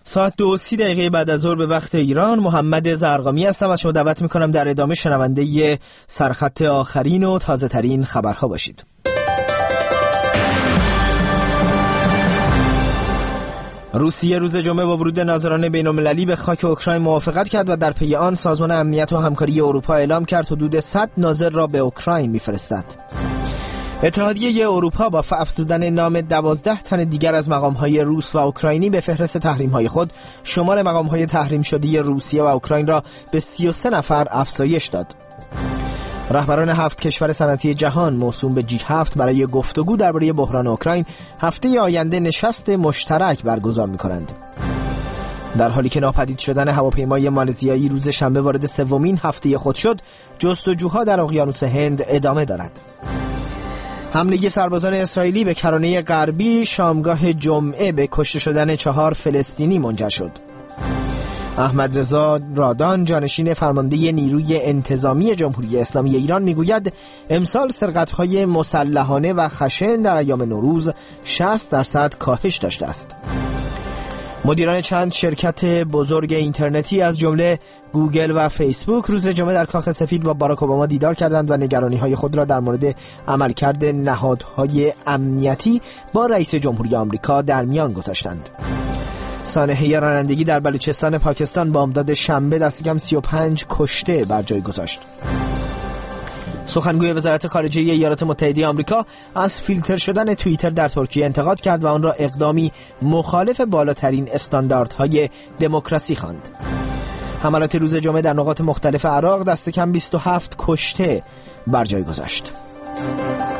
ساعت 2:30 بعد از ظهر به وقت ایران. محمد زرقامی هستم و شما دعوت میکنم در ادامه شنونده سرخط آخرین و تازه ترین خبرها باشید. روسیه روز جمعه با ورود ناظران بین‌المللی به خاک اوکراین موافقت کرد و در پی آن سازمان امنیت و همکاری اروپا اعلام کرد حدود 100 ناظر را به اوکراین می‌فرستد. اتحادیه اروپا با افزودن نام 12 تن دیگر از مقام‌های روس و اوکراینی به فهرست تحریم‌های خود، شمار مقام‌های تحریم شده روسیه و اوکراین را به 33 نفر افزایش داد. رهبران 7 کشور صنعتی جهان موسوم به G7 برای گفتگو درباره بحران اوکراین هفته آینده نشست مشترک برگزار می‌کنند. در حالی که ناپدید شدن هواپیمای مالزیایی روز شنبه وارد سومین هفته خود شد، جستجوها در اقیانوس هند ادامه دارد. حمله سربازان اسرائیلی به کرانه غربی شامگاه جمعه به کشته شدن 4 فلسطینی منجر شد. احمد رضا رادان، جانشین فرمانده نیروی انتظامی جمهوری اسلامی ایران، میگوید امسال سرقت‌های مسلحانه و خشن در ایام نوروز 60% کاهش داشته است. مدیران چند شرکت بزرگ اینترنتی از جمله گوگل و فیسبوک روز جمعه در کاخ سفید با باراک اوباما دیدار کردند و نگرانی‌های خود را در مورد عملکرد نهادهای امنیتی با رئیس جمهوری آمریکا در میان گذاشتند. سانحه رانندگی در بلوچستان پاکستان بامداد شنبه دست کم 35 کشته بر جای گذاشت. سخنگوی وزارت خارجه ایالات متحده آمریکا از فیلتر شدن توییتر در ترکیه انتقاد کرد و آن را اقدامی مخالف بالاترین استانداردهای دموکراسی خواند. حملات روز جمعه در نقاط مختلف عراق دست کم 27 کشته بر جای گذاشت.